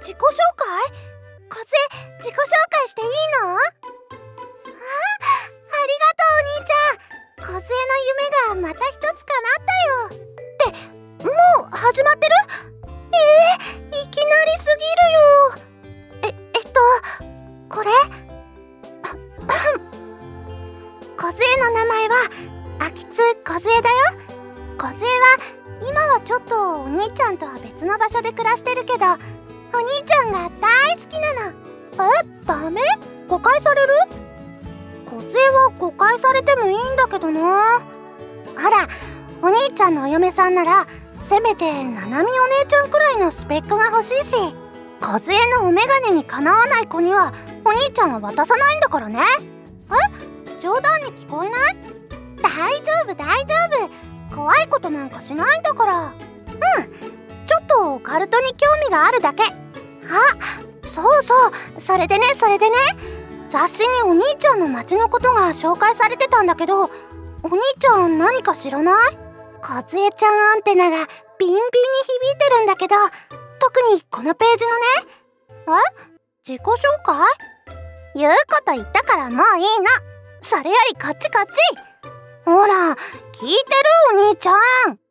自己紹介？梢、自己紹介していいの？ありがとうお兄ちゃん。梢の夢がまた一つ叶ったよ。って、もう始まってる？いきなりすぎるよ。これ？梢の名前は秋津梢だよ。梢は今はちょっとお兄ちゃんとは別の場所で暮らしてるけど、お兄ちゃんが大好きなの。ダメ？誤解される？梢は誤解されてもいいんだけどな。ほら、お兄ちゃんのお嫁さんならせめてななみお姉ちゃんくらいのスペックが欲しいし、梢のお眼鏡にかなわない子にはお兄ちゃんは渡さないんだからね。冗談に聞こえない？大丈夫大丈夫、怖いことなんかしないんだから。ちょっとオカルトに興味があるだけ。そうそう、それでね雑誌にお兄ちゃんの町のことが紹介されてたんだけど、お兄ちゃん何か知らない？梢ちゃんアンテナがビンビンに響いてるんだけど、特にこのページのね。自己紹介？言うこと言ったからもういいの。それよりこっち。ほら、聞いてるお兄ちゃん。